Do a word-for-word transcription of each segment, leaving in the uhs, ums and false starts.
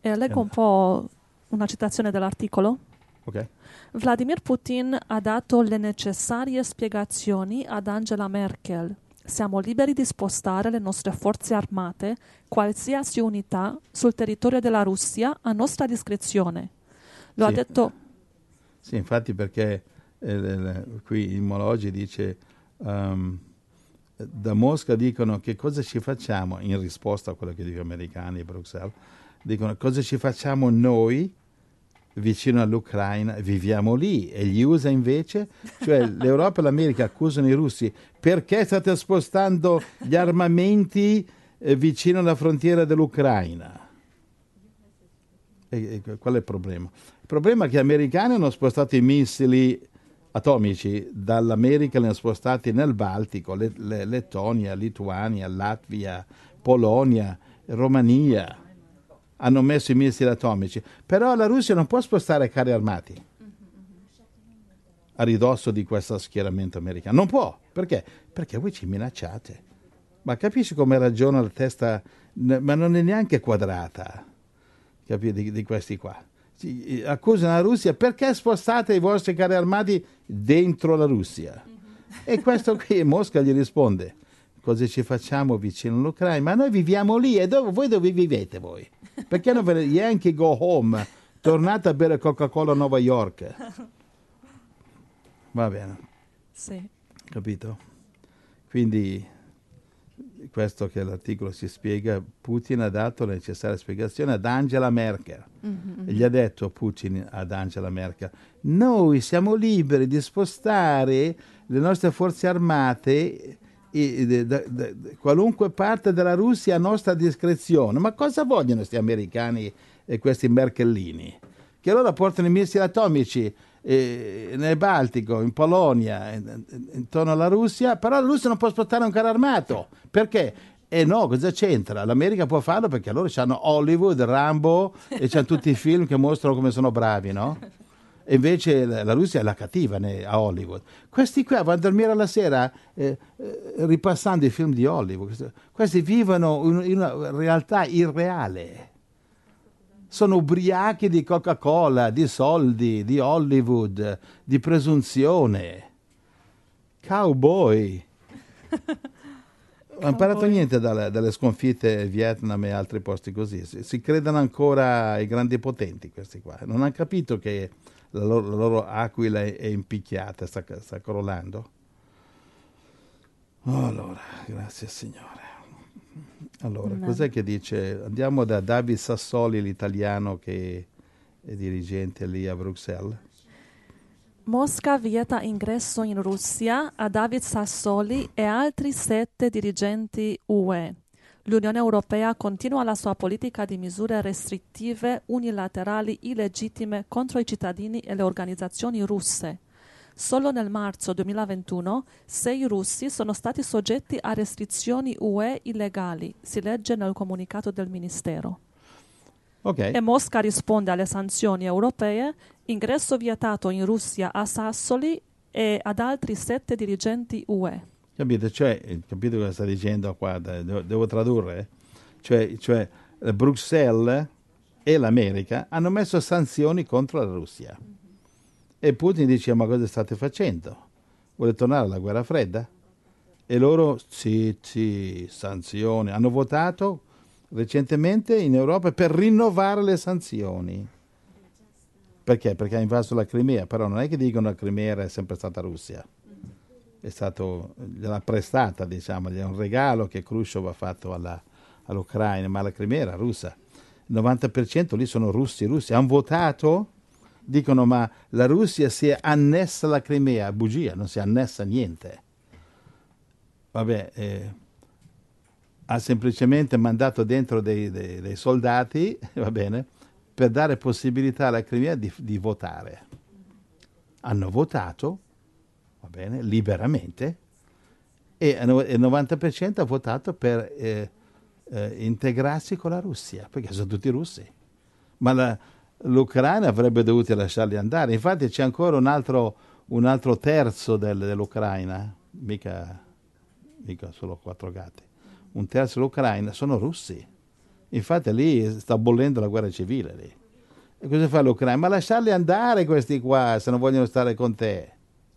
E leggo un po' una citazione dell'articolo. Ok. Vladimir Putin ha dato le necessarie spiegazioni ad Angela Merkel. Siamo liberi di spostare le nostre forze armate, qualsiasi unità, sul territorio della Russia a nostra discrezione. Lo Sì. ha detto... Sì, infatti perché eh, qui il Mologi dice um, da Mosca dicono che cosa ci facciamo, in risposta a quello che dicono gli americani e Bruxelles, dicono cosa ci facciamo noi vicino all'Ucraina, viviamo lì, e gli U S A invece, cioè l'Europa e l'America accusano i russi, perché state spostando gli armamenti eh, vicino alla frontiera dell'Ucraina? E, e qual è il problema? Il problema è che gli americani hanno spostato i missili atomici dall'America, li hanno spostati nel Baltico, le, le, Lettonia, Lituania, Latvia, Polonia, Romania. Hanno messo i missili atomici, però la Russia non può spostare carri armati a ridosso di questo schieramento americano. Non può. Perché? Perché voi ci minacciate. Ma capisci come ragiona la testa, ma non è neanche quadrata, capi, di, di questi qua. Ci, accusano la Russia, perché spostate i vostri carri armati dentro la Russia? E questo qui Mosca gli risponde, cosa ci facciamo vicino all'Ucraina? Ma noi viviamo lì, e dove, voi dove vivete voi? Perché non ve ne Yankee go home? Tornate a bere Coca-Cola a New York. Va bene. Sì. Capito? Quindi questo che l'articolo si spiega, Putin ha dato la necessaria spiegazione ad Angela Merkel. Mm-hmm. E gli ha detto Putin ad Angela Merkel, noi siamo liberi di spostare le nostre forze armate da, da, da qualunque parte della Russia a nostra discrezione. Ma cosa vogliono questi americani e questi merkellini? Che allora portano i missili atomici eh, nel Baltico, in Polonia, in, intorno alla Russia, però la Russia non può spostare un carro armato. Perché? E eh no, cosa c'entra? L'America può farlo perché loro hanno Hollywood, Rambo e c'hanno tutti i film che mostrano come sono bravi, no? E invece la Russia è la cattiva a Hollywood. Questi qua vanno a dormire alla sera eh, eh, ripassando i film di Hollywood. Questi vivono in una realtà irreale. Sono ubriachi di Coca-Cola, di soldi, di Hollywood, di presunzione. Cowboy. Non ho imparato niente dalle, dalle sconfitte in Vietnam e altri posti così. Si, si credono ancora ai grandi potenti questi qua. Non hanno capito che la loro, la loro aquila è, è impicchiata, sta, sta crollando. Oh, allora, grazie Signore. Allora, no. Cos'è che dice? Andiamo da David Sassoli, l'italiano che è dirigente lì a Bruxelles. Mosca vieta ingresso in Russia a David Sassoli e altri sette dirigenti U E. L'Unione Europea continua la sua politica di misure restrittive unilaterali illegittime contro i cittadini e le organizzazioni russe. Solo nel marzo duemilaventuno sei russi sono stati soggetti a restrizioni U E illegali, si legge nel comunicato del Ministero. Okay. E Mosca risponde alle sanzioni europee, ingresso vietato in Russia a Sassoli e ad altri sette dirigenti U E. Capite? Cioè, capite cosa sta dicendo qua? Devo, devo tradurre? Cioè, cioè, Bruxelles e l'America hanno messo sanzioni contro la Russia. Mm-hmm. E Putin dice, ma cosa state facendo? Vuole tornare alla guerra fredda? E loro, sì, sì, sanzioni. Hanno votato recentemente in Europa per rinnovare le sanzioni. Perché? Perché ha invaso la Crimea, però non è che dicono che la Crimea è sempre stata Russia. È stato, gliel'ha prestata, diciamo, è un regalo che Khrushchev ha fatto alla, all'Ucraina, ma la Crimea era russa. Il novanta per cento lì sono russi, russi. Hanno votato, dicono, ma la Russia si è annessa alla Crimea. Bugia, non si è annessa niente. Vabbè, eh, ha semplicemente mandato dentro dei, dei, dei soldati, va bene, per dare possibilità alla Crimea di, di votare. Hanno votato, va bene, liberamente, e il novanta per cento ha votato per eh, eh, integrarsi con la Russia, perché sono tutti russi. Ma la, l'Ucraina avrebbe dovuto lasciarli andare. Infatti c'è ancora un altro, un altro terzo del, dell'Ucraina, mica, mica solo quattro gatti, un terzo dell'Ucraina sono russi. Infatti lì sta bollendo la guerra civile lì. E cosa fa l'Ucraina? Ma lasciarli andare questi qua se non vogliono stare con te.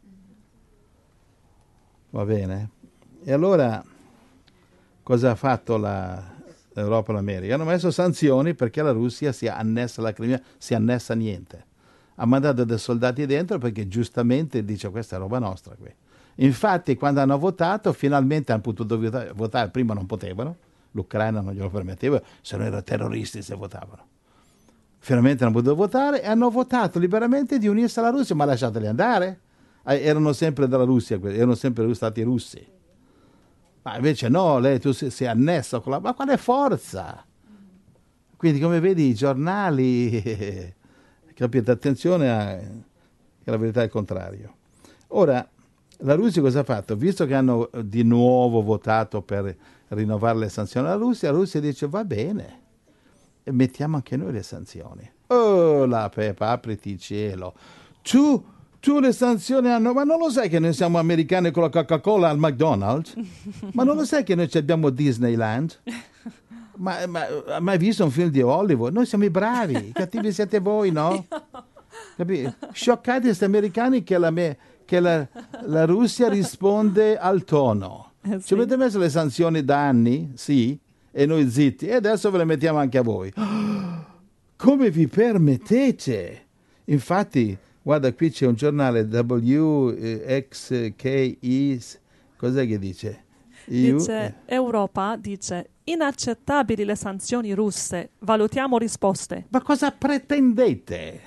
Va bene? E allora cosa ha fatto la, l'Europa e l'America? Hanno messo sanzioni perché la Russia si annessa alla Crimea, si annessa niente. Ha mandato dei soldati dentro perché giustamente dice questa è roba nostra qui. Infatti quando hanno votato finalmente hanno potuto votare, votare. Prima non potevano, l'Ucraina non glielo permetteva, se no erano terroristi se votavano. Finalmente hanno potuto votare e hanno votato liberamente di unirsi alla Russia, ma lasciateli andare. Eh, erano sempre della Russia, erano sempre stati russi. Ma invece no, lei tu sei, sei annesso con la... Ma quale forza? Quindi come vedi i giornali, capite, attenzione a... che la verità è il contrario. Ora, la Russia cosa ha fatto? Visto che hanno di nuovo votato per rinnovare le sanzioni alla Russia, la Russia dice va bene, e mettiamo anche noi le sanzioni. Oh la Peppa, apriti il cielo. Tu, tu le sanzioni hanno... Ma non lo sai che noi siamo americani con la Coca-Cola al McDonald's? Ma non lo sai che noi abbiamo Disneyland? Ma, ma, ma hai visto un film di Hollywood? Noi siamo i bravi, i cattivi siete voi, no? Capito? Scioccati questi americani che, la, me, che la, la Russia risponde al tono. Eh sì. Ci avete messo le sanzioni da anni? Sì. E noi zitti, e adesso ve le mettiamo anche a voi. Come vi permettete? Infatti, guarda, qui c'è un giornale W X K I, cos'è che dice? Dice, Europa dice, inaccettabili le sanzioni russe, valutiamo risposte. Ma cosa pretendete?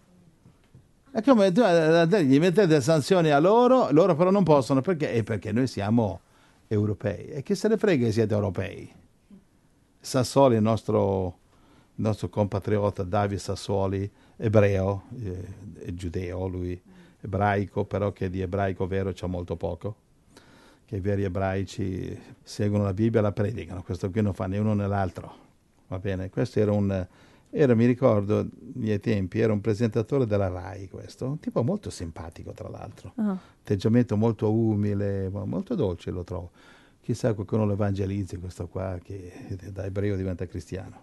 È come gli mettete sanzioni a loro, loro però non possono, perché? E perché noi siamo europei. E che se ne frega che siete europei? Sassoli, il nostro, il nostro compatriota Davide Sassoli, ebreo, eh, è giudeo, lui ebraico, però che di ebraico vero c'è molto poco, che i veri ebraici seguono la Bibbia e la predicano, questo qui non fa né uno né l'altro, va bene? Questo era un, era, mi ricordo, ai miei tempi, era un presentatore della RAI questo, un tipo molto simpatico tra l'altro, uh-huh. Atteggiamento molto umile, molto dolce lo trovo. Chissà qualcuno lo evangelizzi questo qua che da ebreo diventa cristiano.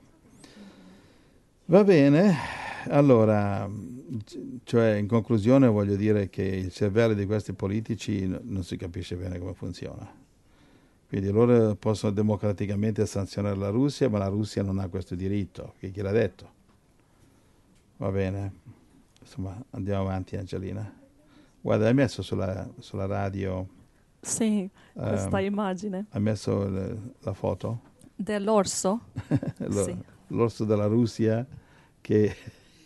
Va bene, allora, cioè in conclusione voglio dire che il cervello di questi politici non si capisce bene come funziona. Quindi loro possono democraticamente sanzionare la Russia, ma la Russia non ha questo diritto. Chi gliel'ha detto? Va bene, insomma andiamo avanti Angelina. Guarda, hai messo sulla, sulla radio... Sì, questa um, immagine. Ha messo le, la foto? Dell'orso? Lo, sì. L'orso della Russia che...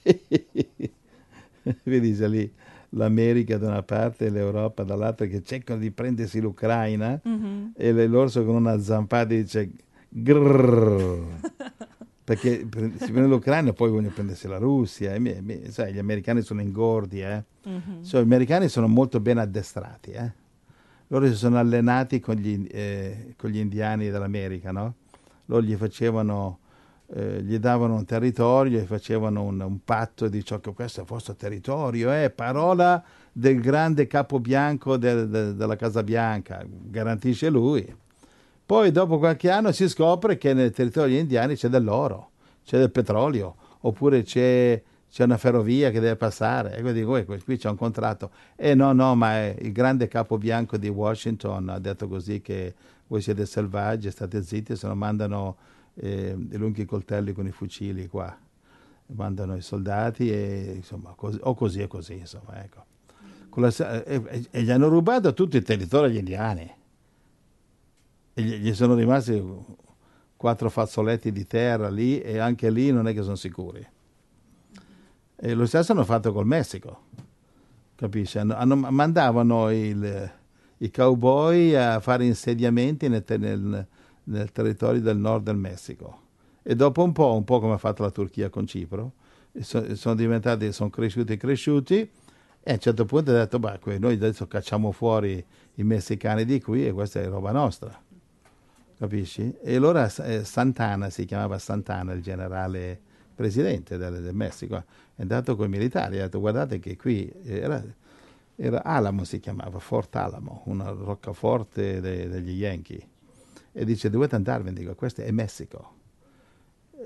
Vedi c'è lì l'America da una parte e l'Europa dall'altra che cercano di prendersi l'Ucraina mm-hmm. e l'orso con una zampata dice grrrr, perché si prende l'Ucraina e poi vogliono prendersi la Russia. E mi, mi, sai, gli americani sono ingordi, eh? Mm-hmm. Cioè, gli americani sono molto ben addestrati, eh? Loro si sono allenati con gli, eh, con gli indiani dell'America, no? Loro gli facevano, eh, gli davano un territorio e facevano un, un patto di ciò che questo è il vostro territorio, eh? Parola del grande capo bianco del, de, della Casa Bianca, garantisce lui. Poi dopo qualche anno si scopre che nel territorio degli indiani c'è dell'oro, c'è del petrolio, oppure c'è... c'è una ferrovia che deve passare, e quindi oh, qui c'è un contratto. E eh, no, no, ma il grande capo bianco di Washington ha detto così che voi siete selvaggi, state zitti, se no mandano eh, i lunghi coltelli con i fucili qua, mandano i soldati e insomma, così, o così e così, insomma, ecco. Con la, e, e gli hanno rubato tutto il territorio agli indiani. E gli, gli sono rimasti quattro fazzoletti di terra lì e anche lì non è che sono sicuri. E lo stesso hanno fatto col Messico, capisci? Hanno, hanno, mandavano il, i cowboy a fare insediamenti nel, nel, nel territorio del nord del Messico. E dopo un po', un po' come ha fatto la Turchia con Cipro, so, sono diventati, sono cresciuti e cresciuti, e a un certo punto ha detto, beh, noi adesso cacciamo fuori i messicani di qui e questa è roba nostra, capisci? E allora eh, Santana, si chiamava Santana, il generale presidente del, del Messico, è andato con i militari, ha detto guardate che qui era, era Alamo, si chiamava, Fort Alamo, una roccaforte de, degli Yankee, e dice dovete andarvene, dico questo è Messico.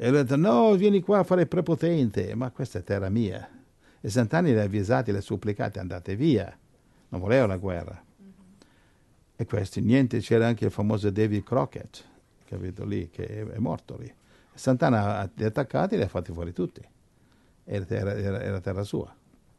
E lui ha detto, no, vieni qua a fare il prepotente. Ma questa è terra mia. E Sant'Anni li ha avvisati, li ha supplicati, andate via. Non voleva la guerra. Mm-hmm. E questi, niente, c'era anche il famoso David Crockett, capito lì, che è, è morto lì. E Sant'Anna ha li attaccati e li ha fatti fuori tutti. Era, era, era terra sua.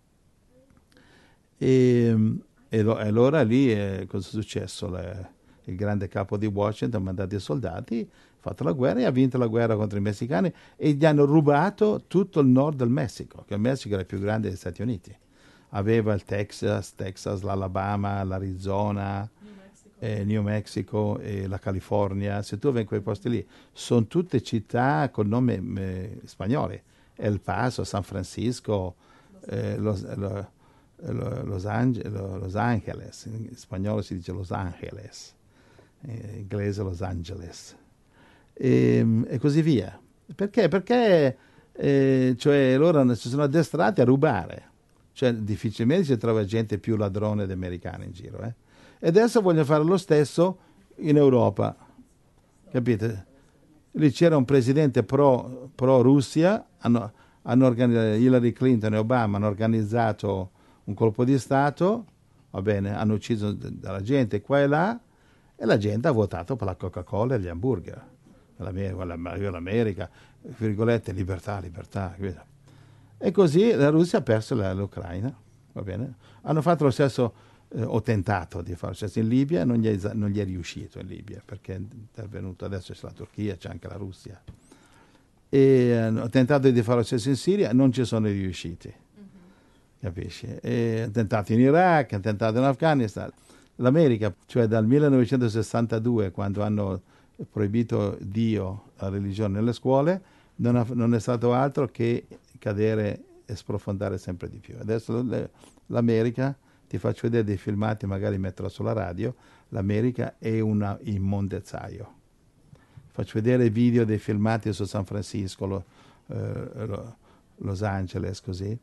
E, e, lo, e allora lì eh, cosa è successo? Le, il grande capo di Washington ha mandato i soldati, ha fatto la guerra e ha vinto la guerra contro i messicani e gli hanno rubato tutto il nord del Messico, che il Messico era il più grande degli Stati Uniti. Aveva il Texas, Texas, l'Alabama, l'Arizona, New Mexico, eh, New Mexico e la California. Se tu vai in quei posti lì, sono tutte città con nomi eh, spagnoli. El Paso, San Francisco, eh, Los, lo, lo, Los, Ange, lo, Los Angeles, in spagnolo si dice Los Angeles, in inglese Los Angeles, e, e così via. Perché? Perché eh, cioè, loro si sono addestrati a rubare, cioè difficilmente si trova gente più ladrone di americani in giro. Eh? E adesso vogliono fare lo stesso in Europa, capite? Lì c'era un presidente pro, pro Russia, hanno, hanno organizzato, Hillary Clinton e Obama hanno organizzato un colpo di Stato, va bene, hanno ucciso della gente qua e là, e la gente ha votato per la Coca-Cola e gli hamburger. L'America, l'America, virgolette, libertà, libertà. E così la Russia ha perso la, l'Ucraina, va bene? Hanno fatto lo stesso, eh, ho tentato di fare lo stesso in Libia, non gli, è, non gli è riuscito in Libia, perché è intervenuto, adesso c'è la Turchia, c'è anche la Russia. E eh, ho tentato di fare lo stesso in Siria, non ci sono riusciti, mm-hmm. Capisci? E ho tentato in Iraq, ho tentato in Afghanistan. L'America, cioè dal millenovecentosessantadue, quando hanno proibito Dio, la religione nelle scuole, non, ha, non è stato altro che cadere e sprofondare sempre di più. Adesso le, l'America, ti faccio vedere dei filmati, magari metterò sulla radio, l'America è un immondezzaio. Faccio vedere video dei filmati su San Francisco, lo, eh, lo, Los Angeles, così.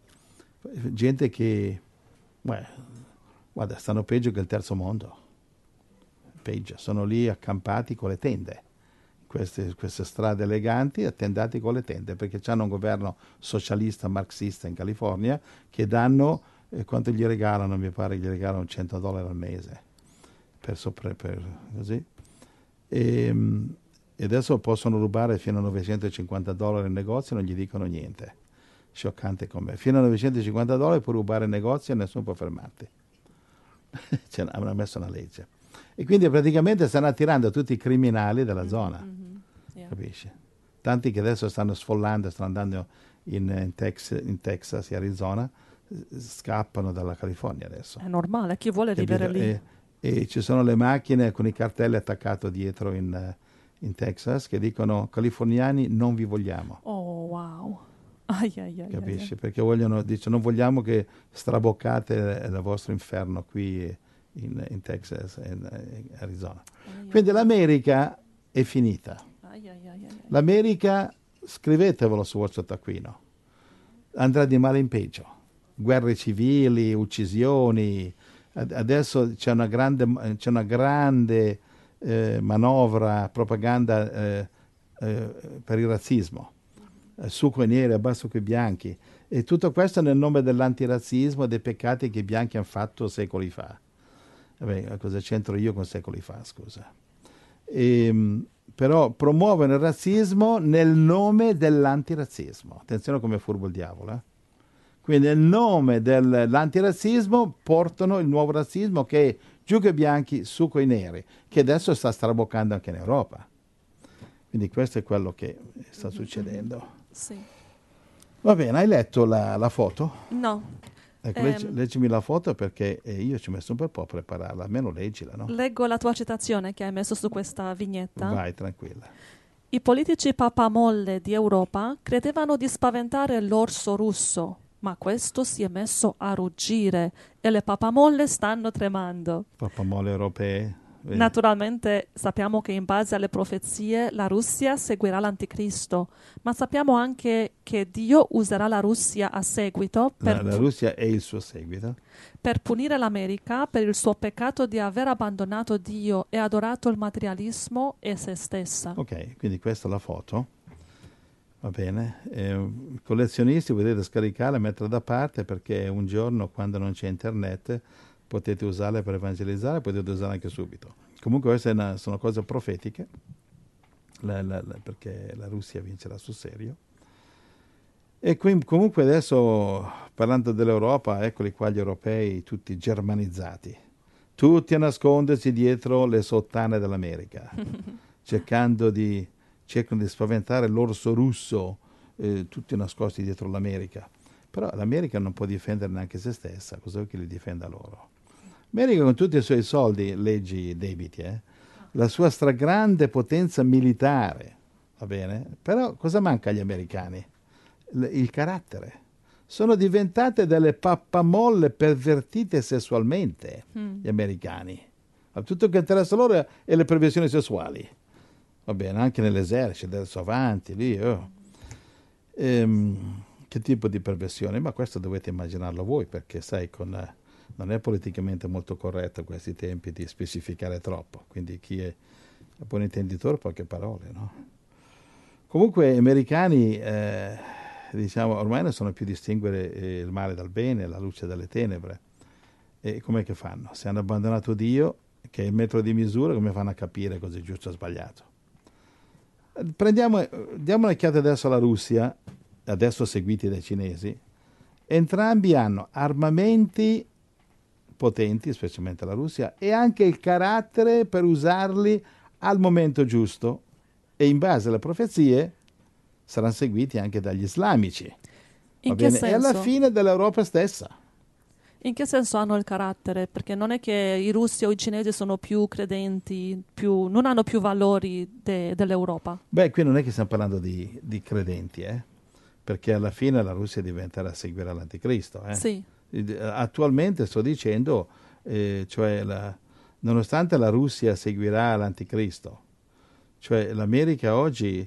Gente che, beh, guarda, stanno peggio che il terzo mondo. Peggio, sono lì accampati con le tende. Queste, queste strade eleganti, attendati con le tende, perché c'hanno un governo socialista, marxista in California, che danno, eh, quanto gli regalano? Mi pare che gli regalano cento dollari al mese, per, sopra, per così. E, e adesso possono rubare fino a novecentocinquanta dollari in negozio e non gli dicono niente. Scioccante com'è. Fino a novecentocinquanta dollari puoi rubare in negozio e nessuno può fermarti. Cioè, hanno messo una legge. E quindi praticamente stanno attirando tutti i criminali della mm-hmm. zona, mm-hmm. Yeah. Capisci? Tanti che adesso stanno sfollando, stanno andando in, in, Tex, in Texas e Arizona, scappano dalla California adesso. È normale, chi vuole vivere lì? E, e ci sono le macchine con i cartelli attaccati dietro in, in Texas che dicono californiani non vi vogliamo. Oh wow. Ai, ai, ai, capisci? Ai. Perché vogliono, dice, non vogliamo che straboccate il vostro inferno qui in, in Texas e in, in Arizona. Ai, Quindi ai. L'America è finita. Ai, ai, ai, ai. L'America, scrivetevelo su vostro taccuino, andrà di male in peggio. Guerre civili, uccisioni. Adesso c'è una grande, c'è una grande eh, manovra, propaganda eh, eh, per il razzismo. Su coi neri, abbasso coi bianchi, e tutto questo nel nome dell'antirazzismo e dei peccati che i bianchi hanno fatto secoli fa. Vabbè, cosa c'entro io con secoli fa, scusa? E, però promuovono il razzismo nel nome dell'antirazzismo. Attenzione come è furbo il diavolo. Eh? Quindi nel nome dell'antirazzismo portano il nuovo razzismo che è giù coi bianchi, su coi neri, che adesso sta straboccando anche in Europa. Quindi questo è quello che sta succedendo. Sì. Va bene, hai letto la, la foto? No. Ecco, ehm, leggi, leggimi la foto perché eh, io ci ho messo un bel po' a prepararla, almeno leggila, no? Leggo la tua citazione che hai messo su questa vignetta. Vai, tranquilla. I politici pappamolle di Europa credevano di spaventare l'orso russo, ma questo si è messo a ruggire e le pappamolle stanno tremando. Pappamolle europee? Vedi. Naturalmente sappiamo che in base alle profezie la Russia seguirà l'anticristo, ma sappiamo anche che Dio userà la Russia a seguito per, la, la Russia è il suo seguito per punire l'America per il suo peccato di aver abbandonato Dio e adorato il materialismo e se stessa. Ok, quindi questa è la foto. Va bene? Eh, I collezionisti potete scaricarla e metterla da parte, perché un giorno, quando non c'è internet, potete usarla per evangelizzare, potete usarla anche subito. Comunque queste una, sono cose profetiche, la, la, la, perché la Russia vincerà sul serio. E qui, comunque adesso, parlando dell'Europa, eccoli qua gli europei tutti germanizzati, tutti a nascondersi dietro le sottane dell'America, cercando di, cercano di spaventare l'orso russo, eh, tutti nascosti dietro l'America. Però l'America non può difendere neanche se stessa, cosa vuoi che li difenda loro? L'America con tutti i suoi soldi, leggi debiti, eh, la sua stragrande potenza militare, va bene? Però cosa manca agli americani? L- il carattere. Sono diventate delle pappamolle pervertite sessualmente, mm. gli americani. Tutto che interessa loro è le perversioni sessuali. Va bene, anche nell'esercito, adesso avanti, lì. Oh. Ehm, che tipo di perversione? Ma questo dovete immaginarlo voi, perché sai, con, eh, non è politicamente molto corretto a questi tempi di specificare troppo. Quindi chi è a buon intenditore, poche parole, no? Comunque, gli americani... Eh, diciamo, ormai non sanno più distinguere eh, il male dal bene, la luce dalle tenebre. E com'è che fanno? Se hanno abbandonato Dio, che è il metro di misura, come fanno a capire cosa è giusto o sbagliato? Prendiamo, diamo un'occhiata adesso alla Russia, adesso seguiti dai cinesi. Entrambi hanno armamenti potenti, specialmente la Russia, e anche il carattere per usarli al momento giusto, e in base alle profezie saranno seguiti anche dagli islamici. In Va che bene? senso? E alla fine dell'Europa stessa. In che senso hanno il carattere? Perché non è che i russi o i cinesi sono più credenti, più, non hanno più valori de, dell'Europa. Beh, qui non è che stiamo parlando di, di credenti, eh? Perché alla fine la Russia diventerà a seguire l'anticristo. Eh? Sì. Attualmente sto dicendo, eh, cioè la, nonostante la Russia seguirà l'anticristo, cioè l'America oggi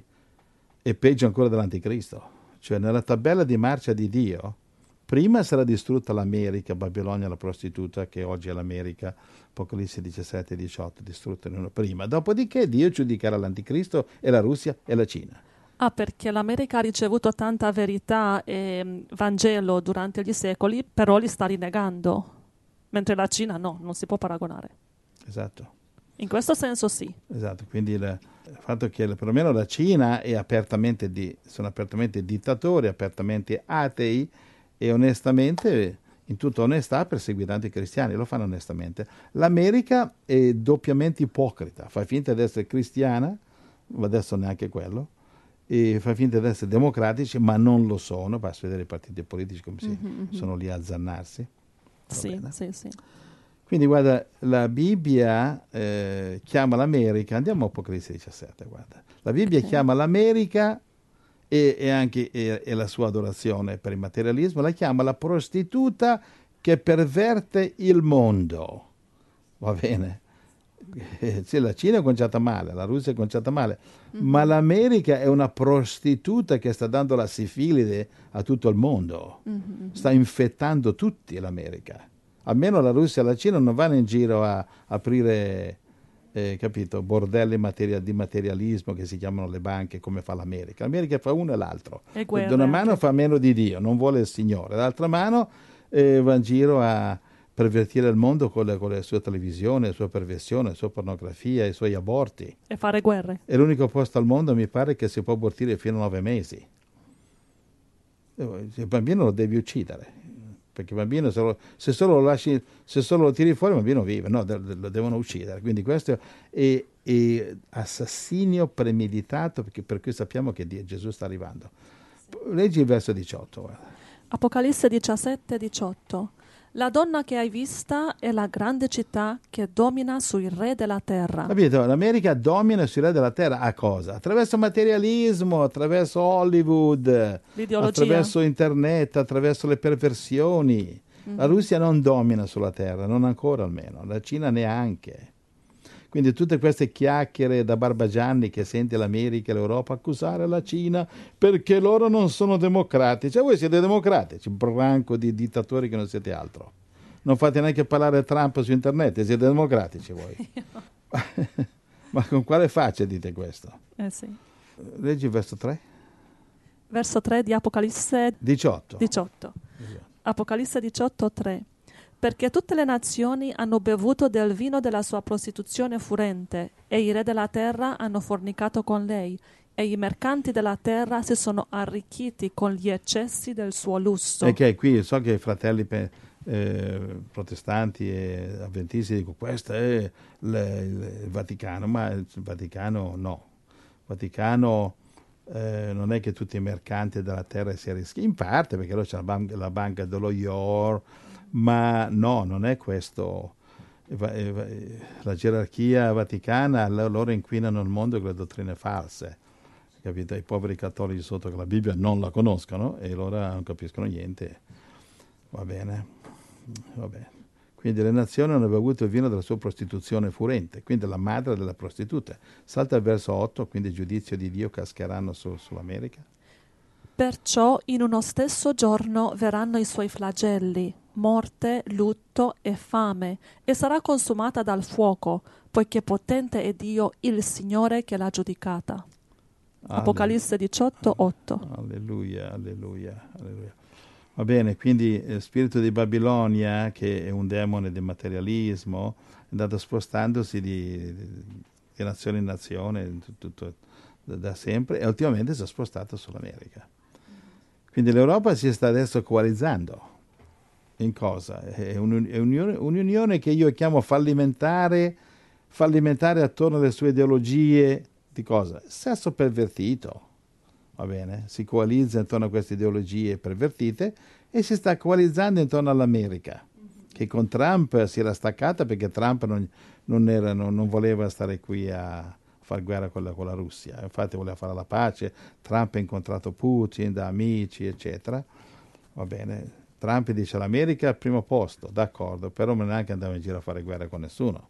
è peggio ancora dell'anticristo. Cioè nella tabella di marcia di Dio, prima sarà distrutta l'America, Babilonia la prostituta, che oggi è l'America, Apocalisse diciassette diciotto, distrutta in una prima. Dopodiché Dio giudicherà l'anticristo e la Russia e la Cina. Ah, perché l'America ha ricevuto tanta verità e Vangelo durante gli secoli, però li sta rinnegando, mentre la Cina no, non si può paragonare. Esatto. In questo senso sì. Esatto, quindi il, il fatto che perlomeno la Cina è apertamente di, sono apertamente dittatori, apertamente atei e onestamente, in tutta onestà, perseguitanti cristiani, lo fanno onestamente. L'America è doppiamente ipocrita, fa finta di essere cristiana, ma adesso neanche quello, e fa finta di essere democratici, ma non lo sono, basta vedere i partiti politici come si, mm-hmm. sono lì a azzannarsi. Sì, sì, sì. Quindi guarda, la Bibbia eh, chiama l'America, andiamo a Apocalisse diciassette, guarda. La Bibbia okay. chiama l'America e, e anche e, e la sua adorazione per il materialismo, la chiama la prostituta che perverte il mondo. Va bene? Eh, sì, la Cina è conciata male, la Russia è conciata male, mm-hmm. ma l'America è una prostituta che sta dando la sifilide a tutto il mondo. Mm-hmm. Sta infettando tutti l'America. Almeno la Russia e la Cina non vanno in giro a aprire, eh, capito, bordelli materia, di materialismo che si chiamano le banche, come fa l'America. L'America fa uno e l'altro. Da una mano fa meno di Dio, non vuole il Signore. Dall'altra mano eh, va in giro a pervertire il mondo con le, con le sue televisioni, la sua perversione, la sua pornografia, i suoi aborti. E fare guerre. È l'unico posto al mondo, mi pare, che si può abortire fino a nove mesi. Il bambino lo devi uccidere. Perché il bambino, se, lo, se, solo lo lasci, se solo lo tiri fuori, il bambino vive, no, lo devono uccidere. Quindi questo è, è assassinio premeditato, perché per cui sappiamo che Gesù sta arrivando. Leggi il verso diciotto. Guarda. Apocalisse diciassette diciotto. La donna che hai vista è la grande città che domina sui re della terra. Capito? L'America domina sui re della terra a cosa? Attraverso materialismo, attraverso Hollywood, l'ideologia, attraverso internet, attraverso le perversioni. Mm-hmm. La Russia non domina sulla terra, non ancora almeno, la Cina neanche. Quindi tutte queste chiacchiere da barbagianni che sente l'America e l'Europa accusare la Cina perché loro non sono democratici. Cioè, voi siete democratici, un branco di dittatori che non siete altro. Non fate neanche parlare Trump su internet, siete democratici voi. Ma con quale faccia dite questo? Eh sì. Leggi il verso tre. verso tre di Apocalisse diciotto. diciotto. Apocalisse diciotto, tre. Perché tutte le nazioni hanno bevuto del vino della sua prostituzione furente, e i re della terra hanno fornicato con lei, e i mercanti della terra si sono arricchiti con gli eccessi del suo lusso. E che qui so che i fratelli pe- eh, protestanti e avventisti dicono questo è le- il Vaticano, ma il Vaticano no. Il Vaticano eh, non è che tutti i mercanti della terra si arrischiano, in parte perché loro c'è la, ban- la banca dello Ior, ma no, non è questo. La gerarchia vaticana, loro inquinano il mondo con le dottrine false, capito? I poveri cattolici sotto che la Bibbia non la conoscono e loro non capiscono niente. Va bene, va bene. Quindi le nazioni hanno bevuto il vino della sua prostituzione furente, quindi la madre della prostituta. Salta al verso otto, quindi il giudizio di Dio cascheranno su, sull'America. Perciò in uno stesso giorno verranno i suoi flagelli, morte, lutto e fame, e sarà consumata dal fuoco, poiché potente è Dio, il Signore, che l'ha giudicata. Apocalisse diciotto, otto. Alleluia, alleluia, alleluia. Va bene, quindi il spirito di Babilonia, che è un demone di materialismo, è andato spostandosi di, di, di nazione in nazione, tutto, tutto, da, da sempre, e ultimamente si è spostato sull'America. Quindi l'Europa si sta adesso coalizzando. In cosa? È un'unione, un'unione che io chiamo fallimentare, fallimentare attorno alle sue ideologie di cosa? Sesso pervertito, va bene? Si coalizza intorno a queste ideologie pervertite e si sta coalizzando intorno all'America, che con Trump si era staccata perché Trump non, non, era, non, non voleva stare qui a far guerra con la, con la Russia, infatti voleva fare la pace. Trump ha incontrato Putin da amici, eccetera, va bene? Trump dice l'America al primo posto, d'accordo, però non neanche andava in giro a fare guerra con nessuno.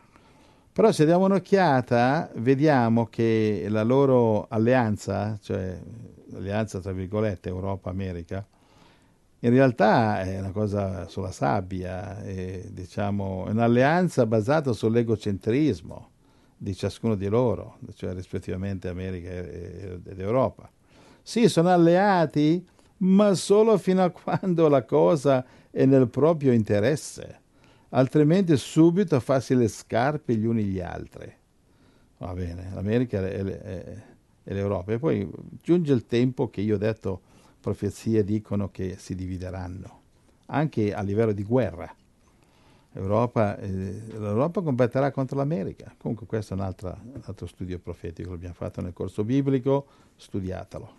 Però se diamo un'occhiata vediamo che la loro alleanza, cioè l'alleanza tra virgolette Europa-America, in realtà è una cosa sulla sabbia, è, diciamo, è un'alleanza basata sull'egocentrismo di ciascuno di loro, cioè rispettivamente America ed Europa. Sì, sono alleati, ma solo fino a quando la cosa è nel proprio interesse, altrimenti subito farsi le scarpe gli uni gli altri. Va bene, l'America e, e, e l'Europa. E poi giunge il tempo che io ho detto, profezie dicono che si divideranno, anche a livello di guerra. Europa, eh, L'Europa combatterà contro l'America. Comunque questo è un altro, un altro studio profetico, l'abbiamo fatto nel corso biblico, studiatelo.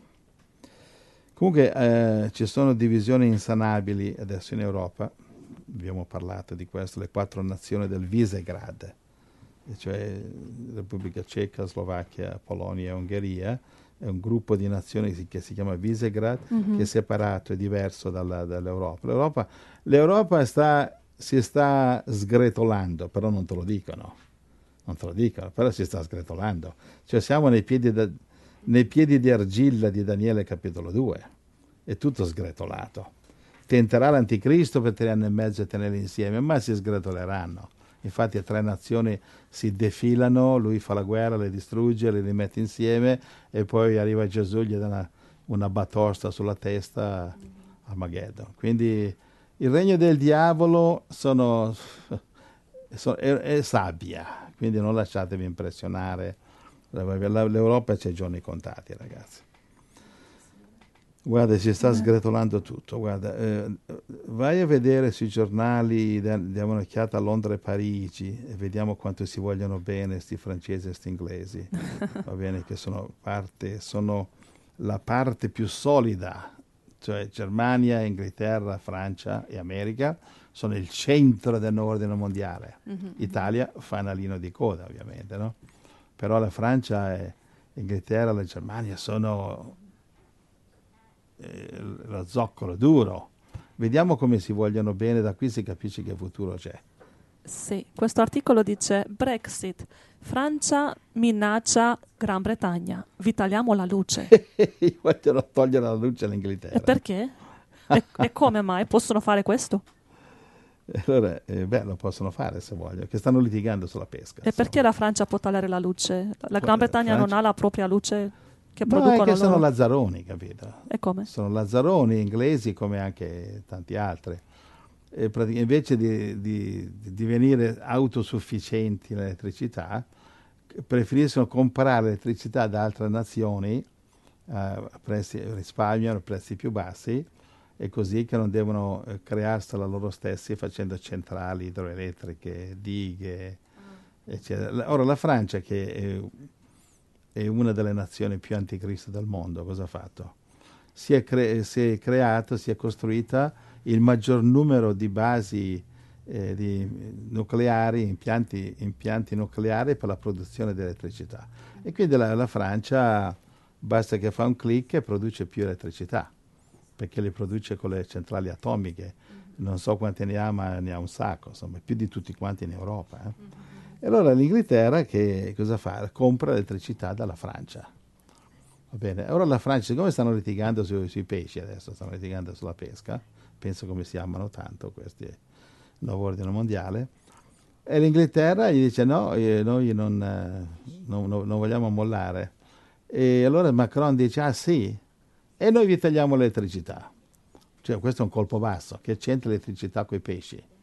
Comunque eh, ci sono divisioni insanabili adesso in Europa, abbiamo parlato di questo, le quattro nazioni del Visegrad, cioè Repubblica Ceca, Slovacchia, Polonia e Ungheria, è un gruppo di nazioni che si chiama Visegrad, mm-hmm. che è separato, è diverso dalla, dall'Europa. L'Europa, l'Europa sta... si sta sgretolando, però non te lo dicono, non te lo dicono, però si sta sgretolando. Cioè siamo nei piedi, da, nei piedi di argilla di Daniele capitolo due, è tutto sgretolato. Tenterà l'anticristo per tre anni e mezzo a tenerli insieme, ma si sgretoleranno. Infatti tre nazioni si defilano, lui fa la guerra, le distrugge, le rimette insieme e poi arriva Gesù, gli dà una, una batosta sulla testa, Armageddon. Quindi il regno del diavolo sono, sono, è, è sabbia, quindi non lasciatevi impressionare. L'Europa c'è giorni contati, ragazzi. Guarda, si sta sgretolando tutto. Guarda, eh, vai a vedere sui giornali, diamo un'occhiata a Londra e Parigi e vediamo quanto si vogliono bene sti francesi e sti inglesi. Va bene, che sono parte, sono la parte più solida. Cioè Germania, Inghilterra, Francia e America sono il centro dell'ordine mondiale. Mm-hmm. Italia fanalino di coda, ovviamente, no? Però la Francia, e l'Inghilterra e la Germania sono eh, lo zoccolo duro. Vediamo come si vogliono bene, da qui si capisce che futuro c'è. Sì, questo articolo dice Brexit, Francia minaccia Gran Bretagna, vi tagliamo la luce. Vogliono togliere la luce all'Inghilterra. E perché? E, e come mai possono fare questo? Allora, eh, beh, lo possono fare se vogliono, che stanno litigando sulla pesca. E perché la Francia può tagliare la luce? La Gran Bretagna Francia... non ha la propria luce? che No, è producono che sono loro. lazzaroni, capito? E come? Sono lazzaroni inglesi come anche tanti altri. E pratic- invece di, di- di divenire autosufficienti in elettricità, preferiscono comprare elettricità da altre nazioni eh, a prezzi, risparmiano a prezzi più bassi e così che non devono eh, crearsela loro stessi facendo centrali idroelettriche, dighe, eccetera. Ora la Francia, che è, è una delle nazioni più anticristo del mondo, cosa ha fatto? Si è, cre- si è creato, si è costruita il maggior numero di basi eh, di nucleari, impianti, impianti nucleari per la produzione di elettricità. E quindi la, la Francia basta che fa un clic e produce più elettricità, perché le produce con le centrali atomiche. Non so quante ne ha, ma ne ha un sacco, insomma, più di tutti quanti in Europa. Eh. E allora l'Inghilterra che cosa fa? Compra elettricità dalla Francia. Va bene, ora la Francia, siccome stanno litigando su- sui pesci adesso, stanno litigando sulla pesca, penso come si amano tanto questi il nuovo ordine mondiale, e l'Inghilterra gli dice no, eh, noi non, eh, non- non- non vogliamo mollare. E allora Macron dice ah sì, e noi vi tagliamo l'elettricità. Cioè questo è un colpo basso, che c'entra l'elettricità con i pesci?